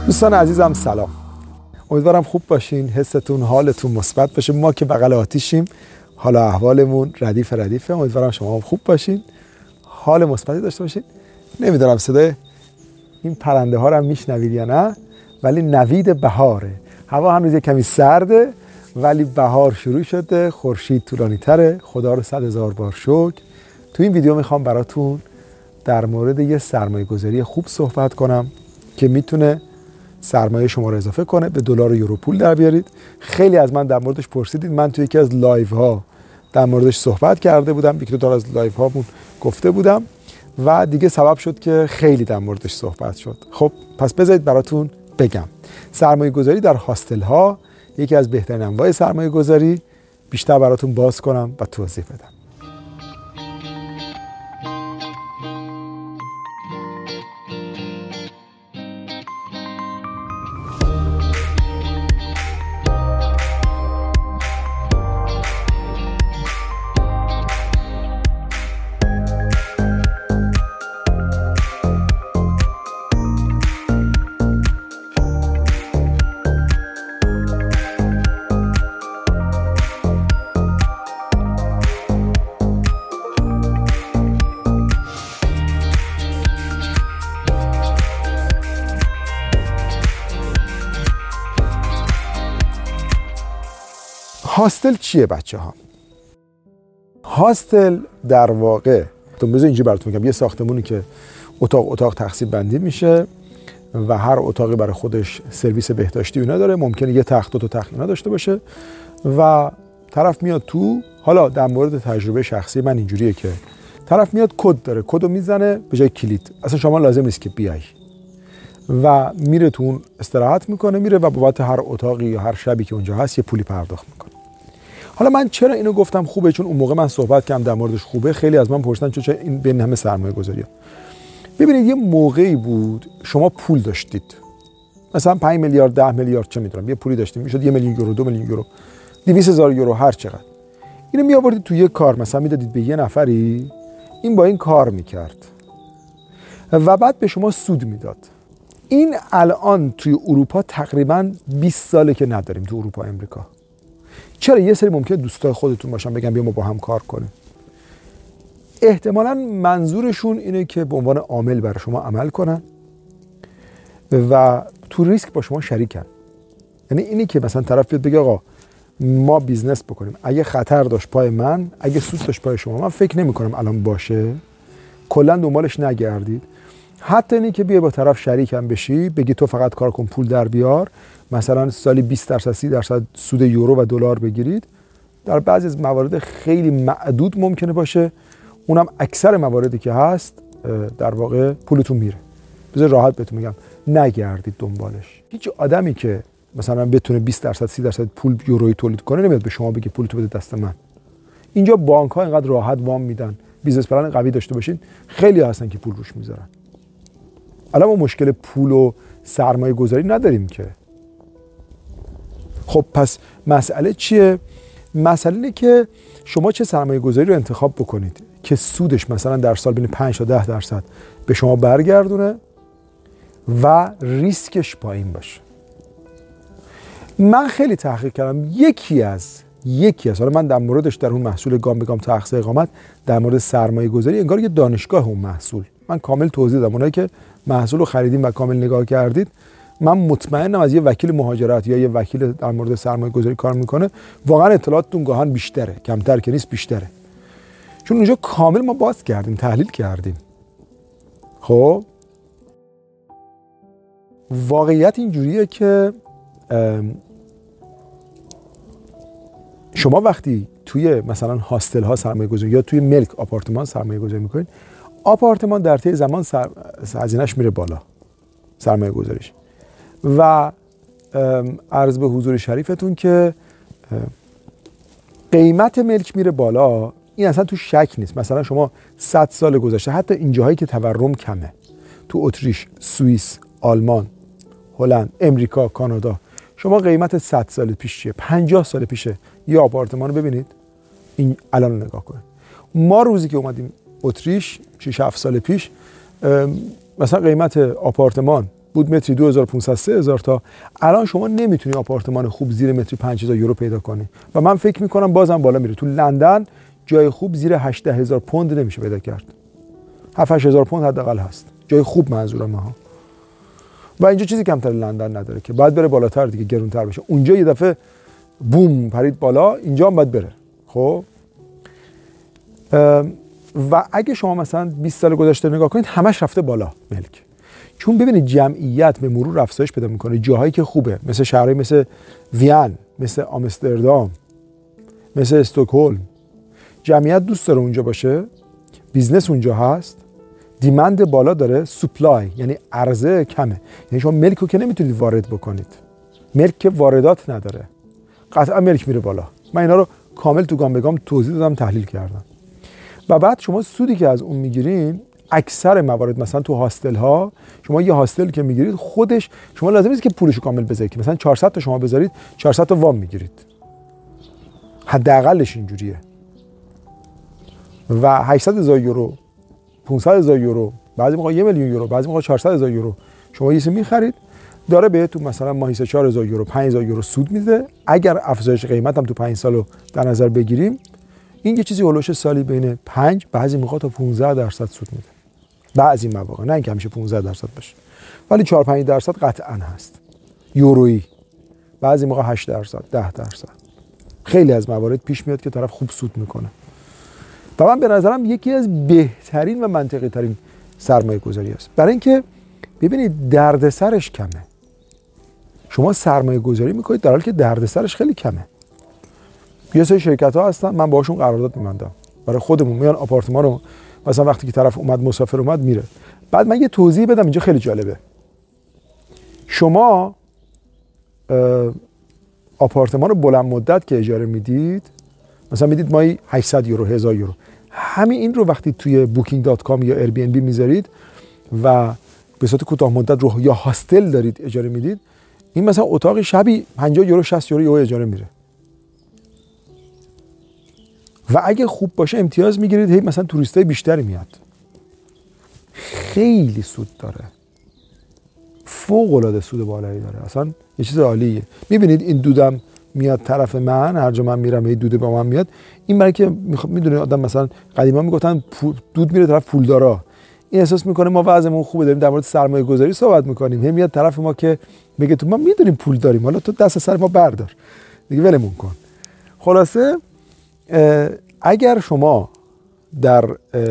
دوستان عزیزم سلام، امیدوارم خوب باشین، حستون حالتون مثبت باشه. ما که بغل آتیشیم، حالا احوالمون ردیفه. امیدوارم شما هم خوب باشین، حال مثبتی داشته باشین. نمیدونم صدای این پرنده ها رو هم میشنوید یا نه، ولی نوید بهاره. هوا هنوز کمی سرده ولی بهار شروع شده، خورشید طولانی تره. خدا رو 100,000 بار شکر. تو این ویدیو میخوام براتون در مورد یه سرمایه گذاری خوب صحبت کنم که میتونه سرمایه شما رو اضافه کنه، به دلار و یورو پول در بیارید. خیلی از من در موردش پرسیدید، من توی یکی از لایو ها در موردش صحبت کرده بودم، یکی دو تا از لایو هامون گفته بودم و دیگه سبب شد که خیلی در موردش صحبت شد. خب پس بذارید براتون بگم. سرمایه گذاری در هاستل ها یکی از بهترین انواع سرمایه گذاری، بیشتر براتون باز کنم و توضیح بدم. هاستل چیه بچه ها؟ هاستل در واقع بذار اینجا براتون میگم، یه ساختمونی که اتاق تقسیم بندی میشه و هر اتاقی برای خودش سرویس بهداشتی اینا داره. ممکنه یه تخت دو تا تخت اینا داشته باشه و طرف میاد تو. حالا در مورد تجربه شخصی من اینجوریه که طرف میاد کد داره، کدو میزنه به جای کلید. اصلا شما لازم نیست که بیای و میره تو اون استراحت میکنه، میره و بابت هر اتاقی یا هر شبی که اونجا هست یه پولی پرداخت میکنه. حالا من چرا اینو گفتم خوبه؟ چون اون موقع من صحبت کردم در موردش خوبه. خیلی از من پرسیدن چرا این بین همه سرمایه گذاریه. ببینید یه موقعی بود شما پول داشتید، مثلا 5 میلیارد 10 میلیارد چه میدونم یه پولی داشتیم، میشد 1 میلیون یورو 2 میلیون یورو 200,000 یورو هر چقدر. اینو می آوردید تو یه کار، مثلا میدادید به یه نفری، این با این کار میکرد و بعد به شما سود میداد. این الان توی اروپا تقریبا 20 ساله که نداریم تو اروپا امریکا. چرا؟ یه سری ممکنه دوستای خودتون باشن بگن بیا ما با هم کار کنیم. احتمالاً منظورشون اینه که به عنوان عامل برای شما عمل کنن و تو ریسک با شما شریکن. یعنی اینی که مثلا طرف بیاد بگه آقا ما بیزنس بکنیم، اگه خطر داشت پای من، اگه سود داشت پای شما، من فکر نمی کنم الان باشه، کلا دنبالش نگردید. حتی اینی که بیا با طرف شریکم بشی، بگی تو فقط کار کن پول در بیار، مثلا سالی 20% 30% سود یورو و دلار بگیرید، در بعضی از موارد خیلی معدود ممکنه باشه، اونم اکثر مواردی که هست در واقع پولتون میره. بذار راحت بهتون میگم نگردید دنبالش. هیچ آدمی که مثلا بتونه 20% 30% پول یورویی تولید کنه نمیاد به شما بگه پولتو بده دست من. اینجا بانک ها اینقدر راحت وام میدن، بیزنس پلن قوی داشته باشین، خیلی هستن که پول روش میذارن. الان ما مشکل پول و سرمایه گذاری نداریم که. خب پس مسئله چیه؟ مسئله اینه که شما چه سرمایه گذاری رو انتخاب بکنید که سودش مثلا در سال بین 5 تا 10% به شما برگردونه و ریسکش پایین باشه. من خیلی تحقیق کردم. یکی از حالا من در موردش در اون محصول گام به گام تا اقصا اقامت در مورد سرمایه گذاری انگار یه دانشگاه اون محصول. من کامل توضیح دادم. اونایی که محصول رو خریدین و کامل نگاه کردید، من مطمئنم از یه وکیل مهاجرت یا یه وکیل در مورد سرمایه گذاری کار میکنه واقعا اطلاعاتتون گاهن بیشتره، کمتر که نیست، بیشتره. چون اونجا کامل ما باز کردیم، تحلیل کردیم. خب واقعیت اینجوریه که شما وقتی توی مثلا هاستل ها سرمایه گذاری یا توی ملک آپارتمان سرمایه گذاری میکنید، آپارتمان در طی زمان هزینه‌اش میره بالا، سرمایه گذاریش. و عرض به حضور شریفتون که قیمت ملک میره بالا، این اصلا تو شک نیست. مثلا شما 100 سال گذشته، حتی این جاهایی که تورم کمه، تو اتریش، سوئیس، آلمان، هلند، امریکا، کانادا، شما قیمت 100 سال پیش چیه؟ 50 سال پیشه یه آپارتمان رو ببینید، این الان رو نگاه کنید. ما روزی که اومدیم اتریش 6-7 سال پیش، مثلا قیمت آپارتمان بود متری 2500 3000 تا. الان شما نمیتونی آپارتمان خوب زیر متری 5000 یورو پیدا کنی و من فکر میکنم بازم بالا میره. تو لندن جای خوب زیر 18000 پوند نمیشه پیدا کرد. 7-8000 پوند حداقل هست. جای خوب منظورم ها. و اینجا چیزی کمتر لندن نداره که باید بره بالاتر دیگه، گرونتر بشه. اونجا یه دفعه بوم پرید بالا، اینجا هم باید بره. خب و اگه شما مثلا 20 سال گذشته نگاه کنید همش رفته بالا ملک. چون ببینید جمعیت به مرور افزایش پیدا میکنه. جاهایی که خوبه مثل شهرهای مثل وین، مثل آمستردام، مثل استکهلم، جمعیت دوست داره اونجا باشه، بیزنس اونجا هست، دیمند بالا داره، سوپلای یعنی عرضه کمه. یعنی شما ملک رو که نمیتونید وارد بکنید. ملک که واردات نداره، قطعا ملک میره بالا. من اینا رو کامل تو گام به گام توضیح دادم، تحلیل کردم. و بعد شما سودی که از اون میگیرین اکثر موارد مثلا تو هاستل ها، شما یه هاستل که میگیرید خودش شما لازم نیست که پولشو کامل بذارید، مثلا 400 تا شما بذارید 400 تا وام میگیرید، حداقلش اینجوریه. و 800,000 یورو، 500,000 یورو، بعضی موقع 1,000,000 یورو، بعضی موقع 400,000 یورو شما یه چیزی میخرید، داره بهتون مثلا ماهی 4,000 یورو 5,000 یورو سود میده. اگر افزایش قیمت هم تو 5 سالو در نظر بگیریم، این یه چیزی هولوش سالی بین 5 بعضی موقع تا 15% سود میده. بعضی مواقع، نه اینکه همیشه 15% باشه، ولی 4-5% قطعا هست. یورویی بعضی موقع 8%، 10%. خیلی از موارد پیش میاد که طرف خوب سود میکنه. و من به نظرم یکی از بهترین و منطقی ترین سرمایه گذاری است. برای اینکه ببینید دردسرش کمه. شما سرمایه گذاری میکنید در حالی که دردسرش خیلی کمه. یه سری شرکت ها هستن، من باهاشون قرارداد می‌بندم برای خودمون، میان آپارتمان رو مثلا وقتی که طرف اومد مسافر اومد میره. بعد من یه توضیح بدم اینجا خیلی جالبه. شما آپارتمان رو بلند مدت که اجاره میدید، مثلا میدید ماهی 800 یورو 1000 یورو، همین این رو وقتی توی booking.com یا ایر بی ان بی میذارید و به صورت کوتاه مدت رو یا هاستل دارید اجاره میدید، این مثلا اتاق شبی 50 یورو 60 یورو اجاره میره. و اگه خوب باشه امتیاز میگیرید، هی مثلا توریستای بیشتری میاد. خیلی سود داره، فوق العاده سود بالایی داره، اصلا یه چیز عالیه. میبینید این دودم میاد طرف من، هر جا من میرم این دوده با من میاد. این برای که میدونه آدم مثلا قدیما میگفتن دود میره طرف پولدارا، این احساس میکنه ما وضعمون خوبه، داریم در مورد سرمایه گذاری صحبت میکنیم، هی میاد طرف ما که میگه تو ما میدونیم پول داریم، حالا تو دست سر ما بردار دیگه، ولمون کن. خلاصه اگر شما در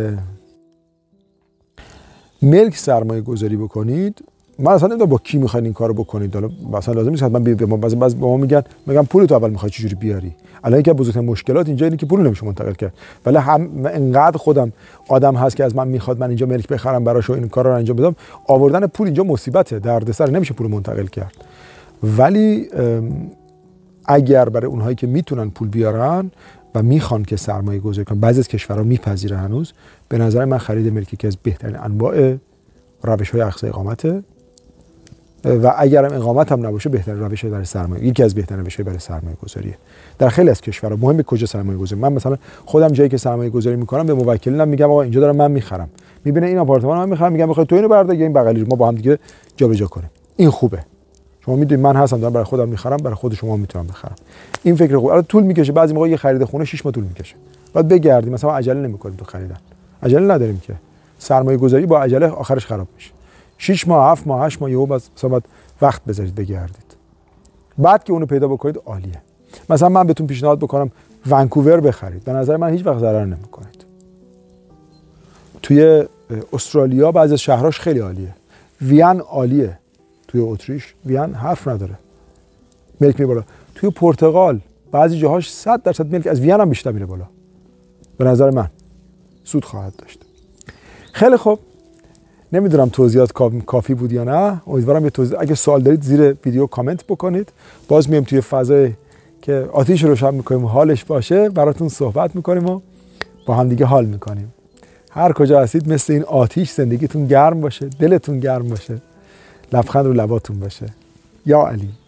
ملک سرمایه گذاری بکنید، من اصلا نمیدونم با کی میخواین این کارو بکنید. حالا مثلا لازم نیست حتما به ما میگن پول تو اول میخوای چجوری بیاری. الان یکی از بزرگترین مشکلات اینجا اینه که پول نمیشه منتقل کرد. ولی هم انقدر خودم آدم هست که از من میخواد من اینجا ملک بخرم براش و این کارا رو انجام بدم، آوردن پول اینجا مصیبته، دردسر، نمیشه پول منتقل کرد. ولی اگر برای اونهایی که میتونن پول بیارن و میخوان که سرمایه گذاری کنن، بعضی از کشورها میپذیره هنوز، به نظر من خرید ملکی که از بهترین انواع روش‌های اخذ اقامته و اگر هم اقامت هم نباشه بهترین روش برای سرمایه، یکی از بهترین روش‌های برای سرمایه گذاریه در خیلی از کشورها. مهمه کجا سرمایه گذاری. من مثلا خودم جایی که سرمایه گذاری میکنم به موکلینم میگم آقا اینجا دارم من میخرم، میبینه این آپارتمان من میخرم، میگم میخوای تو اینو بردار یا این بغلی رو، ما با هم دیگه جابجا کنیم. این خوبه. شما میدونید من هستم دارم برای خودم میخرم، برای خود شما میتونم بخرم. این فکر خوبه. البته طول میکشه، بعضی موقع یه خرید خونه 6 ماه طول میکشه. بعد بگردیم، مثلا عجله نمیکنیم تو خریدن. عجله نداریم که. سرمایه گذاری با عجله آخرش خراب میشه. 6 ماه، 7 ماه، 8 ماه یهو مثلا وقت بذارید بگردید. بعد که اونو پیدا بکنید عالیه. مثلا من بهتون پیشنهاد بکنم ونکوور بخرید. به نظر من هیچ وقت ضرر نمیکنید. توی استرالیا بعضی از شهرهاش خیلی عالیه. وین عالیه. توی اتریش وین حرف نداره، ملک میره بالا. توی پرتغال بعضی جاهاش 100% ملک از وین هم بیشتر میره بالا. به نظر من سود خواهد داشت. خیلی خوب، نمیدونم توضیحات کافی بود یا نه. امیدوارم یه توضیح، اگه سوال دارید زیر ویدیو کامنت بکنید. باز میایم توی فضای که آتیش روشن میکنیم و حالش باشه براتون صحبت میکنیم و با هم دیگه حال میکنیم. هر کجا هستید مثل این آتیش زندگیتون گرم باشه، دلتون گرم باشه، لبخند رو لباتون باشه. یا علی.